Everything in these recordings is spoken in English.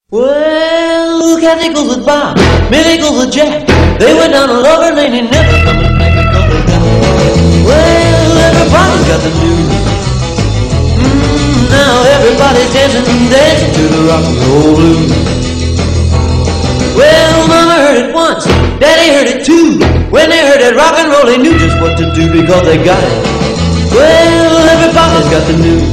Well, Kathy goes with Bob, Millie goes with Jack. They went down a lover lane and never coming back because they got it. Well, everybody's got the news. Now everybody's dancing to the rock and roll blues. Well, Mama heard it once, Daddy heard it too. When they heard that rock and roll, they knew just what to do because they got it. Well, everybody's got the news.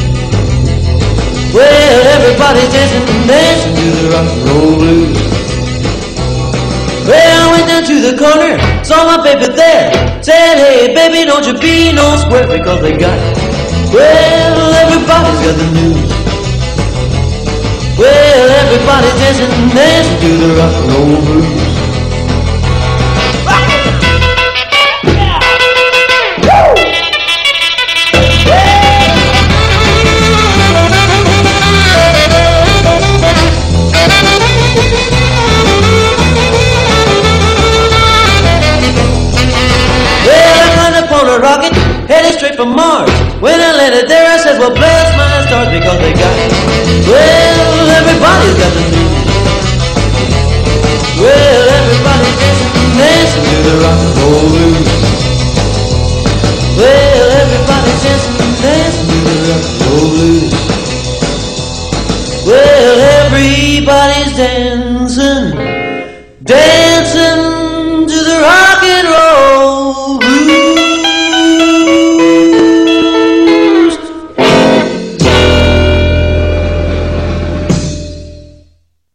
Well, everybody's dancing to the rock and roll blues. Well, I went down to the corner, saw my baby there. Said, hey, baby, don't you be no square because they got it. Well, everybody's got the news. Well, everybody's dancing to the rock and roll blues. On a rocket, headed straight for Mars. When I landed there, I said, well, bless my stars because they got it. Well, everybody's got the news. Well, everybody's dancing to the rock and roll blues.